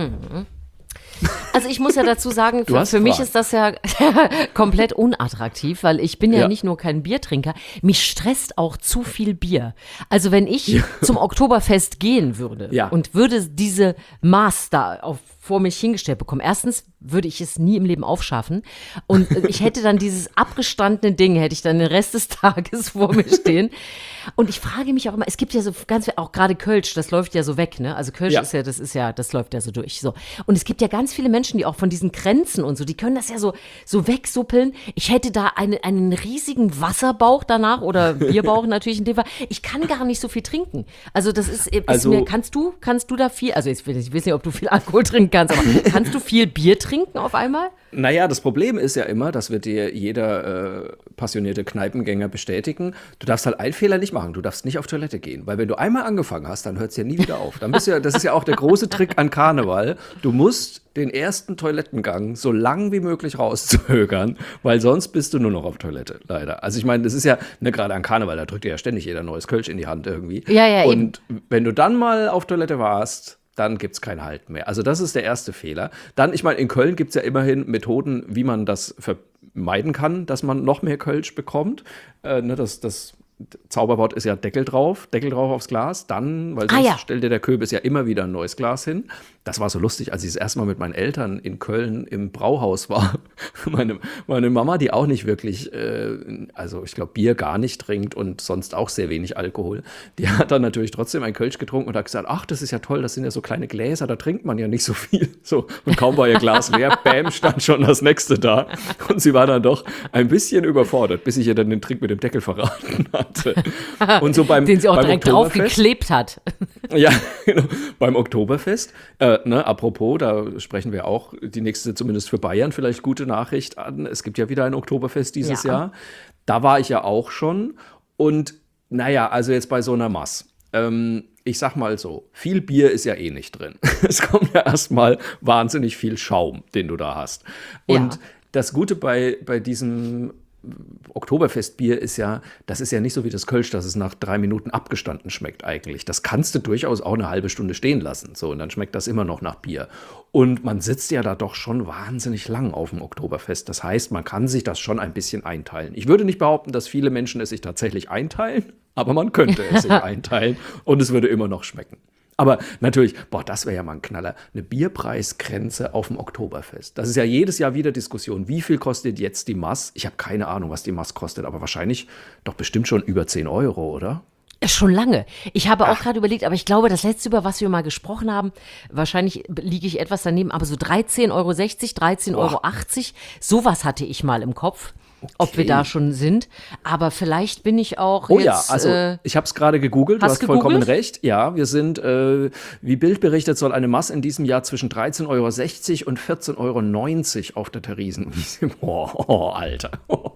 Also ich muss ja dazu sagen, Du für, hast für mich Fragen. ist das ja komplett unattraktiv, weil ich bin ja, Ja. nicht nur kein Biertrinker, mich stresst auch zu viel Bier. Also wenn ich zum Oktoberfest gehen würde Ja. und würde diese Maß da auf, vor mich hingestellt bekommen, erstens würde ich es nie im Leben aufschaffen und ich hätte dann dieses abgestandene Ding, hätte ich dann den Rest des Tages vor mir stehen. Und ich frage mich auch immer, es gibt ja so ganz, auch gerade Kölsch, das läuft ja so weg, ne? Also Kölsch Ja. ist ja, das ist ja, das läuft ja so durch, so. Und es gibt ja ganz viele Menschen, die auch von diesen Kränzen und so, die können das ja so, so wegsuppeln. Ich hätte da eine, einen riesigen Wasserbauch danach oder Bierbauch natürlich in dem Fall. Ich kann gar nicht so viel trinken. Also das ist, ist Also- mir, kannst du, kannst du da viel, also ich weiß nicht, ob du viel Alkohol trinken kannst, aber kannst du viel Bier trinken auf einmal? Naja, das Problem ist ja immer, das wird dir jeder äh, passionierte Kneipengänger bestätigen, du darfst halt einen Fehler nicht machen, du darfst nicht auf Toilette gehen, weil wenn du einmal angefangen hast, dann hört es ja nie wieder auf. Dann bist du ja, das ist ja auch der große Trick an Karneval, du musst den ersten Toilettengang so lang wie möglich rauszögern, weil sonst bist du nur noch auf Toilette, leider. Also ich meine, das ist ja, ne, gerade an Karneval, da drückt dir ja ständig jeder neues Kölsch in die Hand irgendwie. Ja, ja, Und wenn du dann mal auf Toilette warst, dann gibt es kein Halt mehr. Also das ist der erste Fehler. Dann, ich meine, in Köln gibt es ja immerhin Methoden, wie man das vermeiden kann, dass man noch mehr Kölsch bekommt. Äh, ne, das, das Zauberwort ist ja Deckel drauf, Deckel drauf aufs Glas. Dann, weil Ah, sonst ja. stellt dir der Köbis ja immer wieder ein neues Glas hin. Das war so lustig, als ich das erste Mal mit meinen Eltern in Köln im Brauhaus war. Meine, meine Mama, die auch nicht wirklich, äh, also ich glaube, Bier gar nicht trinkt und sonst auch sehr wenig Alkohol, die hat dann natürlich trotzdem ein Kölsch getrunken und hat gesagt, ach, das ist ja toll, das sind ja so kleine Gläser, da trinkt man ja nicht so viel. So, und kaum war ihr Glas leer, bam, stand schon das nächste da. Und sie war dann doch ein bisschen überfordert, bis ich ihr dann den Trick mit dem Deckel verraten hatte. Und so beim, Den sie auch beim direkt Oktoberfest- draufgeklebt hat. Ja, genau. Beim Oktoberfest, äh, ne, apropos, da sprechen wir auch die nächste, zumindest für Bayern, vielleicht gute Nachricht an. Es gibt ja wieder ein Oktoberfest dieses Ja. Jahr. Da war ich ja auch schon. Und naja, also jetzt bei so einer Maß. Ähm, ich sag mal so, viel Bier ist ja eh nicht drin. Es kommt ja erstmal wahnsinnig viel Schaum, den du da hast. Und Ja. das Gute bei, bei diesem Oktoberfestbier ist ja, das ist ja nicht so wie das Kölsch, dass es nach drei Minuten abgestanden schmeckt eigentlich. Das kannst du durchaus auch eine halbe Stunde stehen lassen. So, und dann schmeckt das immer noch nach Bier. Und man sitzt ja da doch schon wahnsinnig lang auf dem Oktoberfest. Das heißt, man kann sich das schon ein bisschen einteilen. Ich würde nicht behaupten, dass viele Menschen es sich tatsächlich einteilen, aber man könnte es sich einteilen und es würde immer noch schmecken. Aber natürlich, boah, das wäre ja mal ein Knaller, eine Bierpreisgrenze auf dem Oktoberfest. Das ist ja jedes Jahr wieder Diskussion. Wie viel kostet jetzt die Maß? Ich habe keine Ahnung, was die Maß kostet, aber wahrscheinlich doch bestimmt schon über zehn Euro, oder? Schon lange. Ich habe auch gerade überlegt, aber ich glaube, das letzte, über was wir mal gesprochen haben, wahrscheinlich liege ich etwas daneben, aber so dreizehn Euro sechzig, dreizehn Euro achtzig, sowas hatte ich mal im Kopf. Ob wir Okay. da schon sind. Aber vielleicht bin ich auch Oh jetzt. ja, also äh, ich habe es gerade gegoogelt, du hast hast vollkommen gegoogelt? recht. Ja, wir sind, äh, wie Bild berichtet, soll eine Maß in diesem Jahr zwischen dreizehn Euro sechzig und vierzehn Euro neunzig auf der Theresienwiese. Boah, oh, Alter.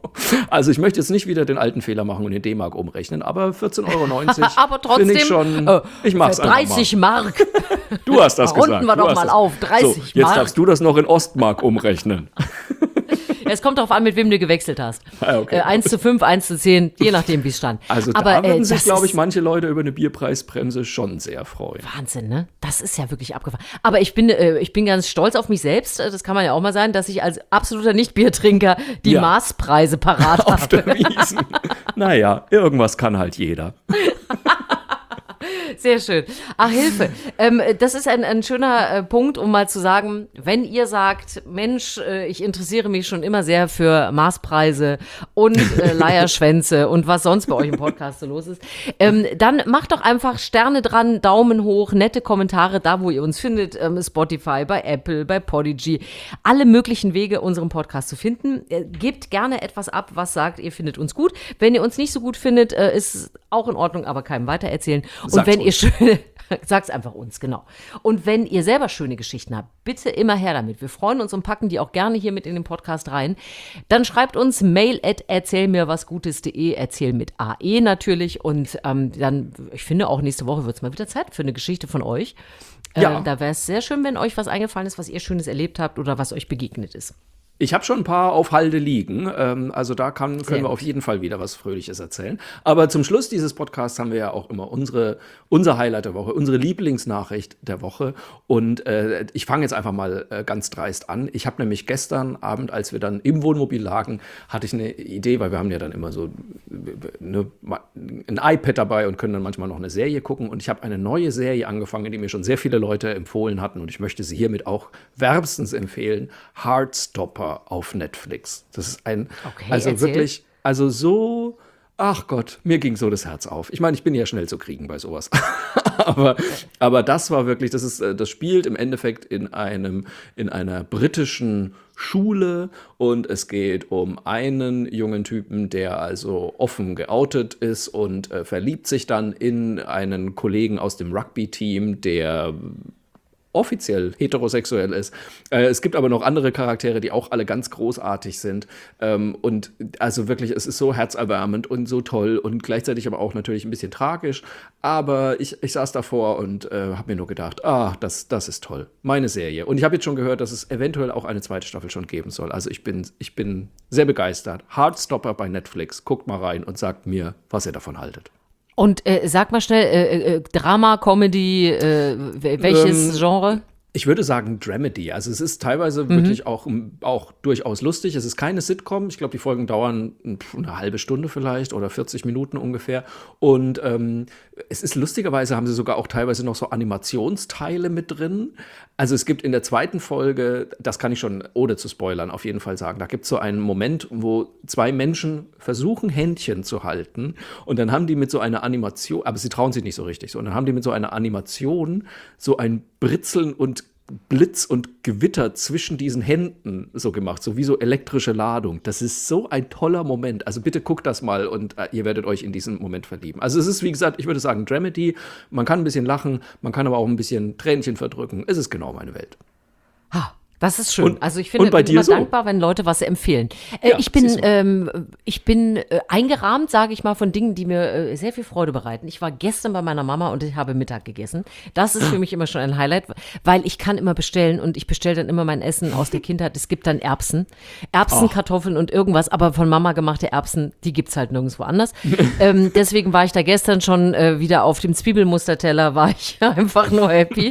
Also ich möchte jetzt nicht wieder den alten Fehler machen und in D-Mark umrechnen, aber vierzehn Euro neunzig aber trotzdem. finde ich schon, äh, ich mach's einfach dreißig mal. Mark. Du hast das Runden gesagt. wir du doch hast mal das. auf, dreißig so, jetzt Mark. darfst du das noch in Ostmark umrechnen. Es kommt darauf an, mit wem du gewechselt hast. Ah, okay. Äh, eins zu fünf, eins zu zehn, je nachdem, wie es stand. Also aber, da würden äh, sich, das glaube ich, ist manche Leute über eine Bierpreisbremse schon sehr freuen. Wahnsinn, ne? Das ist ja wirklich abgefahren. Aber ich bin, äh, ich bin ganz stolz auf mich selbst, äh, das kann man ja auch mal sein, dass ich als absoluter Nicht-Biertrinker die Ja. Maßpreise parat Auf habe. der Wiesen. Naja, irgendwas kann halt jeder. Sehr schön. Ach, Hilfe. Ähm, das ist ein, ein schöner äh, Punkt, um mal zu sagen, wenn ihr sagt, Mensch, äh, ich interessiere mich schon immer sehr für Maßpreise und äh, Leierschwänze und was sonst bei euch im Podcast so los ist, ähm, dann macht doch einfach Sterne dran, Daumen hoch, nette Kommentare da, wo ihr uns findet, ähm, Spotify, bei Apple, bei Podigy, alle möglichen Wege, unseren Podcast zu finden. Äh, gebt gerne etwas ab, was sagt, ihr findet uns gut. Wenn ihr uns nicht so gut findet, äh, ist auch in Ordnung, aber keinem weitererzählen. Und Sagt's wenn ihr uns. schöne, sag's einfach uns, genau. Und wenn ihr selber schöne Geschichten habt, bitte immer her damit. Wir freuen uns und packen die auch gerne hier mit in den Podcast rein. Dann schreibt uns mail at erzählmirwasgutes.de, erzähl mit A E natürlich. Und ähm, dann, ich finde auch nächste Woche wird es mal wieder Zeit für eine Geschichte von euch. Äh, Ja. Da wäre es sehr schön, wenn euch was eingefallen ist, was ihr Schönes erlebt habt oder was euch begegnet ist. Ich habe schon ein paar auf Halde liegen, ähm, also da kann, können Sehr wir gut. auf jeden Fall wieder was Fröhliches erzählen. Aber zum Schluss dieses Podcasts haben wir ja auch immer unsere, unser Highlight der Woche, unsere Lieblingsnachricht der Woche. Und äh, ich fange jetzt einfach mal äh, ganz dreist an. Ich habe nämlich gestern Abend, als wir dann im Wohnmobil lagen, hatte ich eine Idee, weil wir haben ja dann immer so eine, ein iPad dabei und können dann manchmal noch eine Serie gucken. Und ich habe eine neue Serie angefangen, die mir schon sehr viele Leute empfohlen hatten. Und ich möchte sie hiermit auch wärmstens empfehlen. Heartstopper auf Netflix. Das ist ein, Okay, also erzähl. wirklich, also so, ach Gott, mir ging so das Herz auf. Ich meine, ich bin ja schnell zu kriegen bei sowas. aber, aber das war wirklich, das ist, äh, das spielt im Endeffekt in einem, in einer britischen Schule und es geht um einen jungen Typen, der also offen geoutet ist und äh, verliebt sich dann in einen Kollegen aus dem Rugby-Team, der offiziell heterosexuell ist. Äh, es gibt aber noch andere Charaktere, die auch alle ganz großartig sind. Ähm, und also wirklich, es ist so herzerwärmend und so toll und gleichzeitig aber auch natürlich ein bisschen tragisch. Aber ich, ich saß davor und äh, habe mir nur gedacht, ah, das, das ist toll. Meine Serie. Und ich habe jetzt schon gehört, dass es eventuell auch eine zweite Staffel schon geben soll. Also ich bin, ich bin sehr begeistert. Heartstopper bei Netflix. Guckt mal rein und sagt mir, was ihr davon haltet. Und äh, sag mal schnell, äh, äh, Drama, Comedy, äh, welches Ähm, Genre? Ich würde sagen Dramedy. Also es ist teilweise Mhm. wirklich auch, auch durchaus lustig. Es ist keine Sitcom. Ich glaube, die Folgen dauern pf, eine halbe Stunde vielleicht oder vierzig Minuten ungefähr. Und ähm, es ist lustigerweise, haben sie sogar auch teilweise noch so Animationsteile mit drin. Also es gibt in der zweiten Folge, das kann ich schon ohne zu spoilern auf jeden Fall sagen, da gibt es so einen Moment, wo zwei Menschen versuchen, Händchen zu halten. Und dann haben die mit so einer Animation, aber sie trauen sich nicht so richtig so, und dann haben die mit so einer Animation so ein Britzeln und Blitz und Gewitter zwischen diesen Händen so gemacht, so wie so elektrische Ladung. Das ist so ein toller Moment. Also bitte guckt das mal und äh, ihr werdet euch in diesen Moment verlieben. Also es ist, wie gesagt, ich würde sagen Dramedy. Man kann ein bisschen lachen, man kann aber auch ein bisschen Tränchen verdrücken. Es ist genau meine Welt. Ha, das ist schön. Und- also ich finde und bei bin dir immer so? dankbar, wenn Leute was empfehlen. Äh, Ja, ich bin, siehst du. ähm, ich bin äh, eingerahmt, sage ich mal, von Dingen, die mir äh, sehr viel Freude bereiten. Ich war gestern bei meiner Mama und ich habe Mittag gegessen. Das ist für mich immer schon ein Highlight, weil ich kann immer bestellen und ich bestelle dann immer mein Essen aus der Kindheit. Es gibt dann Erbsen, Erbsen, Oh. Kartoffeln und irgendwas, aber von Mama gemachte Erbsen, die gibt's halt nirgendwo anders. ähm, deswegen war ich da gestern schon äh, wieder auf dem Zwiebelmusterteller, war ich einfach nur happy.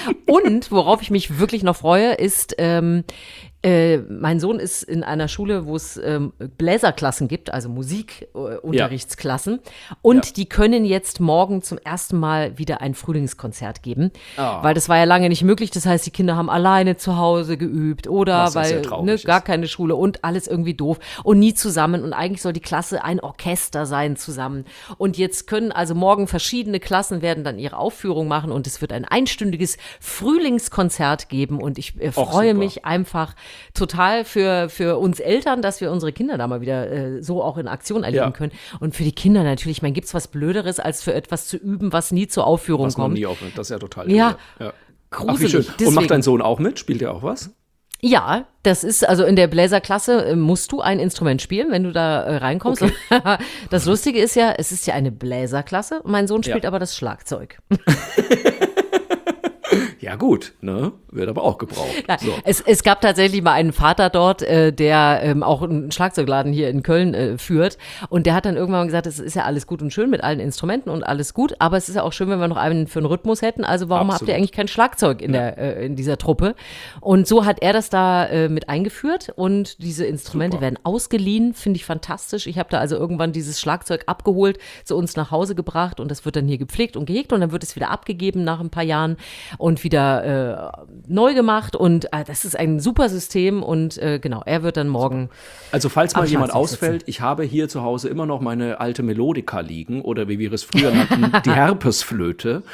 Und worauf ich mich wirklich noch freue, ist ähm, Äh, mein Sohn ist in einer Schule, wo es ähm, Bläserklassen gibt, also Musikunterrichtsklassen. Und Ja. die können jetzt morgen zum ersten Mal wieder ein Frühlingskonzert geben. Ah. Weil das war ja lange nicht möglich. Das heißt, die Kinder haben alleine zu Hause geübt oder Was ja sehr weil traurig ne, ist. gar keine Schule und alles irgendwie doof und nie zusammen. Und eigentlich soll die Klasse ein Orchester sein zusammen. Und jetzt können also morgen verschiedene Klassen werden dann ihre Aufführung machen und es wird ein einstündiges Frühlingskonzert geben. Und ich äh, Och, freue super. mich einfach total für, für uns Eltern, dass wir unsere Kinder da mal wieder äh, so auch in Aktion erleben Ja. können. Und für die Kinder natürlich, ich meine, gibt es was Blöderes, als für etwas zu üben, was nie zur Aufführung Was noch kommt? nie aufnimmt. Das ist ja total Ja. irre. ja. Ach, wie Gruselig. schön. Und Deswegen- macht dein Sohn auch mit? Spielt er auch was? Ja, das ist, also in der Bläserklasse äh, musst du ein Instrument spielen, wenn du da äh, reinkommst. Das Lustige ist ja, es ist ja eine Bläserklasse. Mein Sohn spielt Ja. aber das Schlagzeug. Ja gut, ne? Wird aber auch gebraucht. Ja, So. es, es gab tatsächlich mal einen Vater dort, äh, der ähm, auch einen Schlagzeugladen hier in Köln äh, führt. Und der hat dann irgendwann gesagt, es ist ja alles gut und schön mit allen Instrumenten und alles gut, aber es ist ja auch schön, wenn wir noch einen für einen Rhythmus hätten. Also warum Absolut. habt ihr eigentlich kein Schlagzeug in, der, äh, in dieser Truppe? Und so hat er das da äh, mit eingeführt und diese Instrumente Super. werden ausgeliehen, finde ich fantastisch. Ich habe da also irgendwann dieses Schlagzeug abgeholt, zu uns nach Hause gebracht und das wird dann hier gepflegt und gehegt und dann wird es wieder abgegeben nach ein paar Jahren und wieder äh, neu gemacht und äh, das ist ein super System und äh, genau, er wird dann morgen Also falls mal am jemand Schlagzeug sitzen. ausfällt, ich habe hier zu Hause immer noch meine alte Melodika liegen oder wie wir es früher nannten, die Herpesflöte.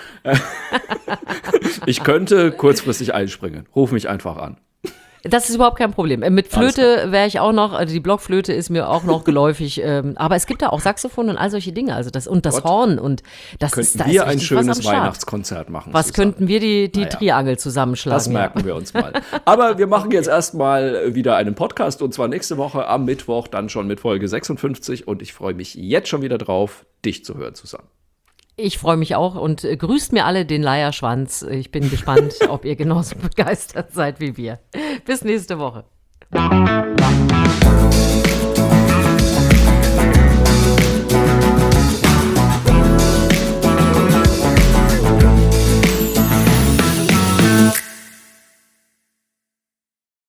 Ich könnte kurzfristig einspringen. Ruf mich einfach an. Das ist überhaupt kein Problem. Äh, Mit Alles Flöte wäre ich auch noch, also die Blockflöte ist mir auch noch geläufig, ähm, aber es gibt da auch Saxophon und all solche Dinge, also das und das Gott. Horn und das Könnten ist da wir ist ein richtig was am schönes Start. Weihnachtskonzert machen? Was Susanne? könnten wir die, die Naja. Triangel zusammenschlagen? Das merken wir uns mal. Aber wir machen jetzt erstmal wieder einen Podcast und zwar nächste Woche am Mittwoch, dann schon mit Folge sechsundfünfzig und ich freue mich jetzt schon wieder drauf, dich zu hören, Susanne. Ich freue mich auch und äh, grüßt mir alle den Leierschwanz. Ich bin gespannt, ob ihr genauso begeistert seid wie wir. Bis nächste Woche.